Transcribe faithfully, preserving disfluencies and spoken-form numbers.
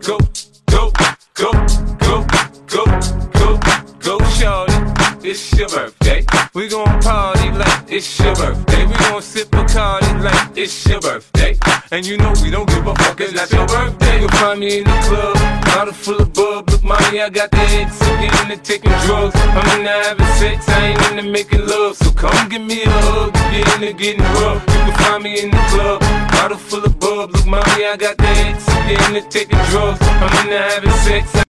go, go, go, go, go, go, go, shorty. It's your birthday. We gon' party like it's your birthday. We gon' sip Bacardi like it's your birthday. And you know we don't give a fuck, it's not your birthday. You'll find me in the club, bottle full of bub. Look, mommy, I got the head, so get into taking drugs. I'm into having sex, I ain't into making love. So come give me a hug, get into getting rough. You can find me in the club, bottle full of bub. Look, mommy, I got the head, so get into taking drugs. I'm into having sex.